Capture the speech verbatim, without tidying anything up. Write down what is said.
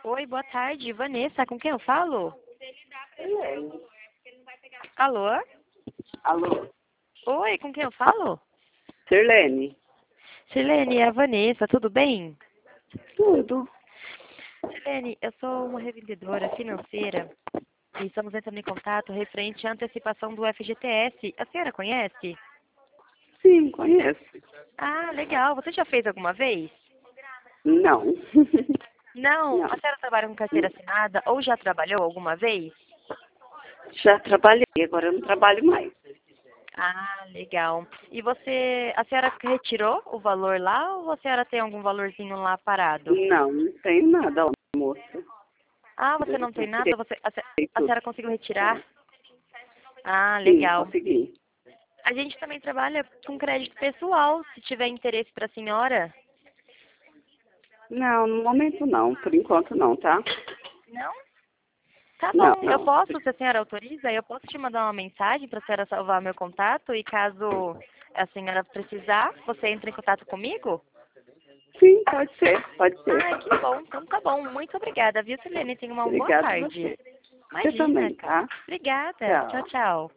Oi, boa tarde, Vanessa. Com quem eu falo? Sirlene. Alô? Alô? Oi, com quem eu falo? Sirlene. Sirlene, é a Vanessa, tudo bem? Tudo. Sirlene, eu sou uma revendedora financeira e estamos entrando em contato referente à antecipação do F G T S. A senhora conhece? Sim, conheço. Ah, legal. Você já fez alguma vez? Não. Não. Não. A senhora trabalha com carteira assinada ou já trabalhou alguma vez? Já trabalhei, agora eu não trabalho mais. Ah, legal. E você, a senhora retirou o valor lá ou a senhora tem algum valorzinho lá parado? Não, não tenho nada, ó, moça. Ah, você Eu não tem retirei nada? Você, a, se- a tudo. senhora conseguiu retirar? Ah, Sim, legal. consegui. A gente também trabalha com crédito pessoal, se tiver interesse para a senhora. Não, no momento não, por enquanto não, tá? Não? Tá Não, bom, eu não. posso, se a senhora autoriza, eu posso te mandar uma mensagem para a senhora salvar meu contato e caso a senhora precisar, você entre em contato comigo? Sim, pode ser, pode ser. Ai, que bom, então tá bom. Muito obrigada, viu, Silene? Tenha uma boa Obrigada a tarde. você. Você Imagina. também, tá? Obrigada. Tchau, Tchau. tchau.